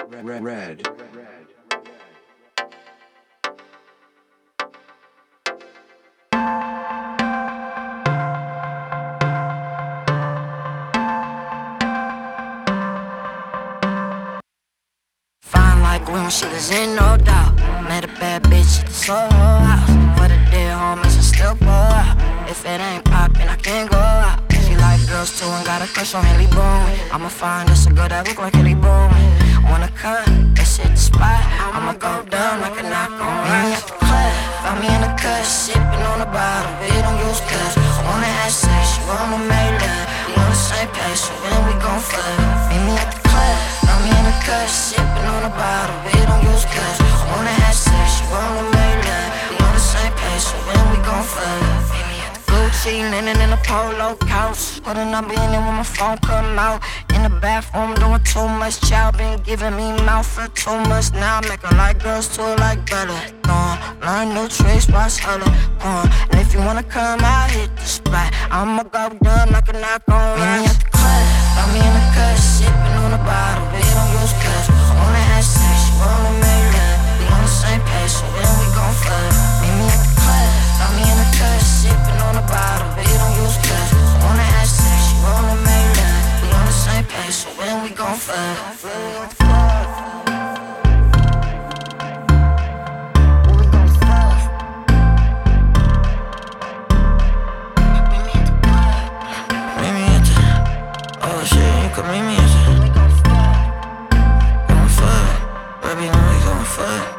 Red. Fine like when she was in, no doubt. Met a bad bitch at the Soho House. For the dead homies, I still pour out. If it ain't poppin', I can't go out. She like girls too and got a crush on Haley Boone. I'ma find us a girl that look like Haley Boone. Wanna cut, that shit the spot. I'ma go down like a knock on me at the club. Found me in the cut, sippin' on the bottle. We don't use cuss. Wanna have sex, she wanna make love. We on the same page, so when we gon' fuck. Meet me at the club. Found me in the cut, sippin' on the bottle. We don't use cuss. Wanna have sex, she wanna make love. We on the same page, so when we gon' fuck. Meet me at the Gucci, linen in a polo couch. Putting up in it when my phone come out. In the bathroom doing too much. Child been giving me mouth for too much. Now I make her like girls too, like butter. Learn new tricks, watch her. And if you wanna come out, hit the spot. I'ma go dumb like a knock on me at the club. Found me in the cut, sipping on the bottle. We don't use cuss. Wanna have sex, she wanna make love. We on the same page, so when we gon' fuck. Meet me at the club. Found me in the cut, sipping on the bottle. We don't use cuss. Wanna have sex, she wanna make love. We on the same page, so when we gon' fuck. Oh shit, you can meet me at the. We gon' fuck, baby, when we gon' fuck.